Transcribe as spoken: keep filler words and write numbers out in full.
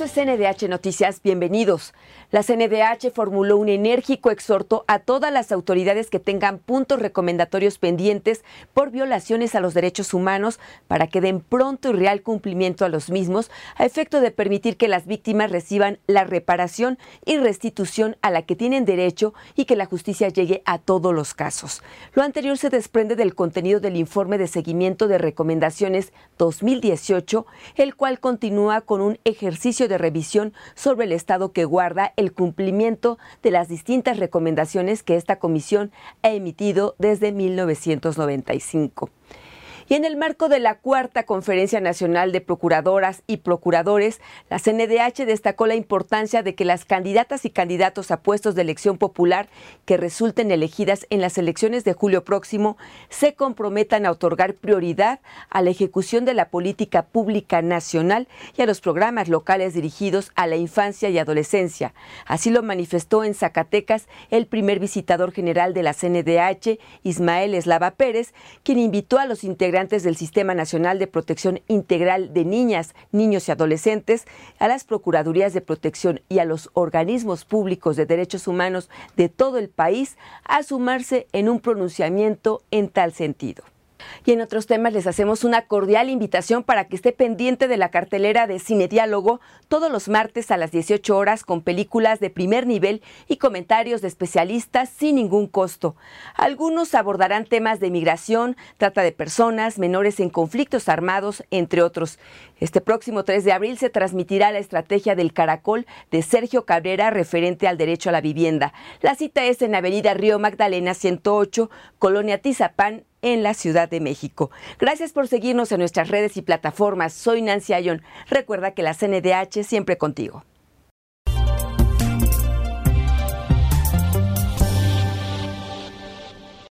C N D H Noticias, bienvenidos. La C N D H formuló un enérgico exhorto a todas las autoridades que tengan puntos recomendatorios pendientes por violaciones a los derechos humanos para que den pronto y real cumplimiento a los mismos, a efecto de permitir que las víctimas reciban la reparación y restitución a la que tienen derecho y que la justicia llegue a todos los casos. Lo anterior se desprende del contenido del informe de seguimiento de recomendaciones dos mil dieciocho, el cual continúa con un ejercicio de revisión sobre el estado que guarda el cumplimiento de las distintas recomendaciones que esta comisión ha emitido desde mil novecientos noventa y cinco. Y en el marco de la cuarta Conferencia Nacional de Procuradoras y Procuradores, la C N D H destacó la importancia de que las candidatas y candidatos a puestos de elección popular que resulten elegidas en las elecciones de julio próximo se comprometan a otorgar prioridad a la ejecución de la política pública nacional y a los programas locales dirigidos a la infancia y adolescencia. Así lo manifestó en Zacatecas el primer visitador general de la C N D H, Ismael Eslava Pérez, quien invitó a los integrantes del Sistema Nacional de Protección Integral de Niñas, Niños y Adolescentes, a las Procuradurías de Protección y a los organismos públicos de derechos humanos de todo el país a sumarse en un pronunciamiento en tal sentido. Y en otros temas les hacemos una cordial invitación para que esté pendiente de la cartelera de Cine Diálogo todos los martes a las dieciocho horas con películas de primer nivel y comentarios de especialistas sin ningún costo. Algunos abordarán temas de migración, trata de personas, menores en conflictos armados, entre otros. Este próximo tres de abril se transmitirá la estrategia del Caracol de Sergio Cabrera referente al derecho a la vivienda. La cita es en Avenida Río Magdalena ciento ocho, Colonia Tizapán, en la Ciudad de México. Gracias por seguirnos en nuestras redes y plataformas. Soy Nancy Ayón. Recuerda que la C N D H siempre contigo.